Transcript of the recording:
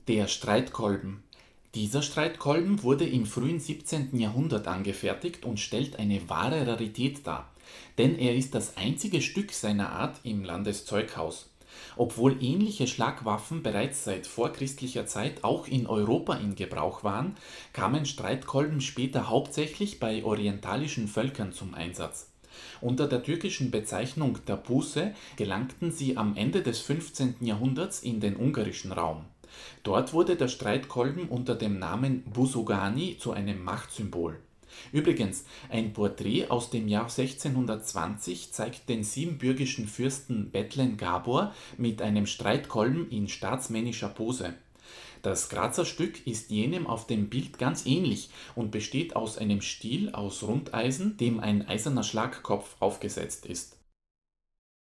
Der Streitkolben. Dieser Streitkolben wurde im frühen 17. Jahrhundert angefertigt und stellt eine wahre Rarität dar, denn er ist das einzige Stück seiner Art im Landeszeughaus. Obwohl ähnliche Schlagwaffen bereits seit vorchristlicher Zeit auch in Europa in Gebrauch waren, kamen Streitkolben später hauptsächlich bei orientalischen Völkern zum Einsatz. Unter der türkischen Bezeichnung Tapuse gelangten sie am Ende des 15. Jahrhunderts in den ungarischen Raum. Dort wurde der Streitkolben unter dem Namen Busugani zu einem Machtsymbol. Übrigens, ein Porträt aus dem Jahr 1620 zeigt den siebenbürgischen Fürsten Bethlen Gábor mit einem Streitkolben in staatsmännischer Pose. Das Grazer Stück ist jenem auf dem Bild ganz ähnlich und besteht aus einem Stiel aus Rundeisen, dem ein eiserner Schlagkopf aufgesetzt ist.